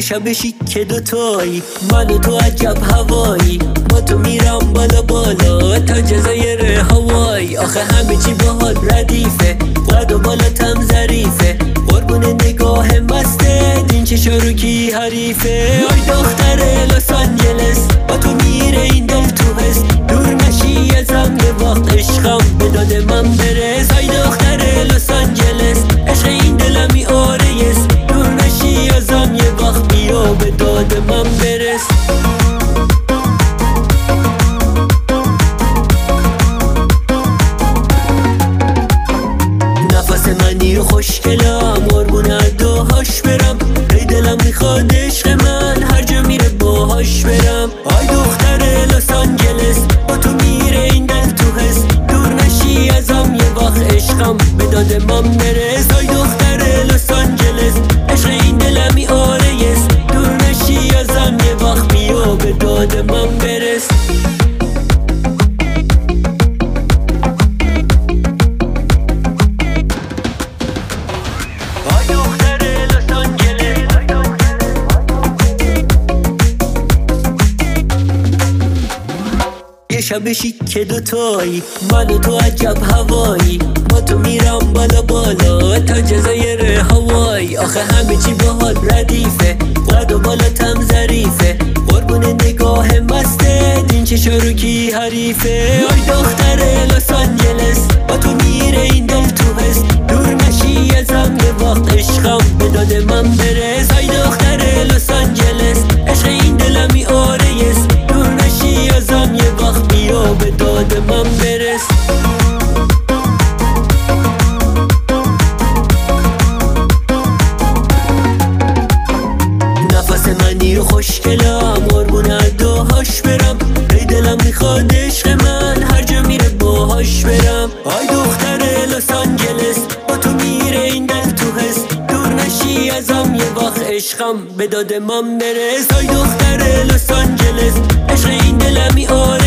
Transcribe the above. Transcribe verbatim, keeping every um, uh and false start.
شب شیک دوتایی، من و تو عجب هوایی، با تو میرم بالا بالا تا جزایر هوایی. آخه همه چی باحال ردیفه، قد و بالاتم ظریفه، قربون نگاه مسته این چشا رو کی حریفه. آی دختر لس آنجلس، با تو میره این دل تو حس، دور نشی ازم یه وقت عشقم به داد من برس. آی دختر لس آنجلس، عشق این دلمی آریس، دور نشی ازم یه وقت بیا به داد من برس. نفس منی و خوشگلم، قربون اداهاش برم، ای دلم میخواد عشق من هر جا میره باهاش برم. آی دختر لس آنجلس، با تو میره این دل تو حس، دور نشی ازم یه وقت عشقم به داد من برس. آی دختر لس آنجلس، عشق این دلمی آریس، دور نشی ازم یه وقت بیا به داد من برس. یه شب شیک دوتایی، من و تو عجب هوایی، با تو میرم بالا بالا تا جزایر هوایی. آخه همه چی باحال ردیفه، قد و بالاتم ظریفه، قربون نگاه مسته این چشا رو کی حریفه. آی دختر لس آنجلس، با تو میره این دل تو حس، دور نشی ازم یه وقت عشقم به داد من برس. آی دختر لس آنجلس، عشق این دلمی آریس، دور نشی ازم یه وقت بیا به داد من برس. نفس منی و خوشگلم، قربون اداهاش برم، ای دلم میخواد عشق من هر جا میره باهاش برم. آی دختر لس آنجلس، با تو میره این دل تو حس، دور نشی ازم یه وقت عشقم به داد من برس. آی دختر لس آنجلس، عشق این دلمی آریس،